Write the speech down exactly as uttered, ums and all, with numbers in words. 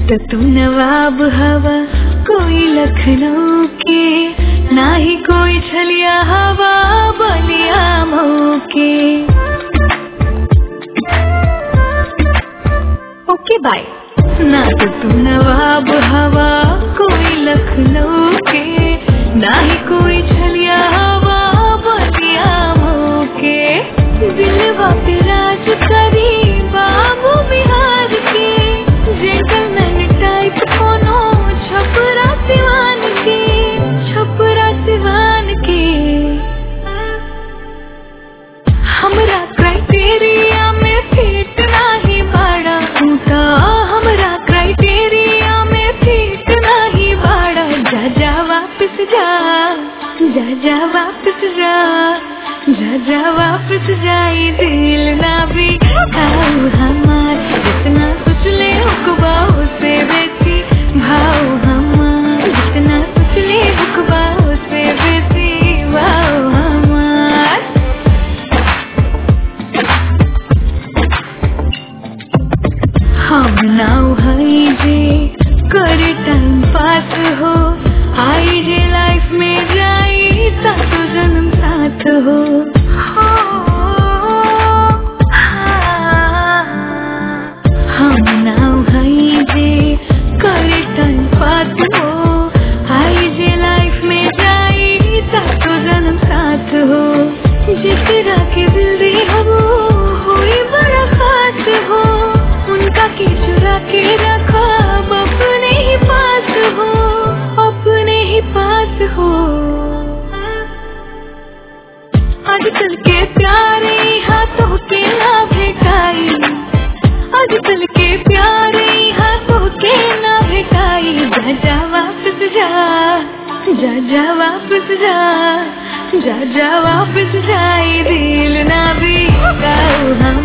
तो तू नवाब हवा कोई लखनऊ के, ना ही कोई छलिया हवा बलिया मऊ के। Okay bye. ना तो तू नवाब हवा कोई लखनऊ के, ना ही कोई छलिया हवा बलिया मऊ के। दिलवा पे राज करी बाबू बिहार के, जेंटलमैन टाइप कोनो छपरा सिवान के, छपरा सिवान के। हमरा क्राइटेरिया में फिट नाही बाड़ा तूता, हमरा क्राइटेरिया में फिट नाही बाड़ा। जा जा वापस जा, जा जा वापस जा, जा जा वापस जाई दिल ना भी खाऊ हमार। जितना कुछ ले हुक्बा उससे बेसी भाव हमार, जितना कुछ ले हुक्बा उससे बेसी भाव हमार। हम नाउ हई जे करे टाइम पास हो, आई जे लाइफ में जाई सातो जन्म साथ हो। हम नाउ हई जे करे टाइम पास हो, आई जे लाइफ में जाई सातो जन्म साथ हो। जिकरा के दिल दे हो होई बड़ा खास हो, उनका के चुरा के रखा अपने ही पास हो, अपने ही पास हो। आजकल के प्यारे हाथों के ना भेटाई, आजकल के प्यारे हाथों के ना भेटाई। जा जा वापस जा, जा जा वापस जा, जा जा वापस जाई दिल ना भी खाऊ हम।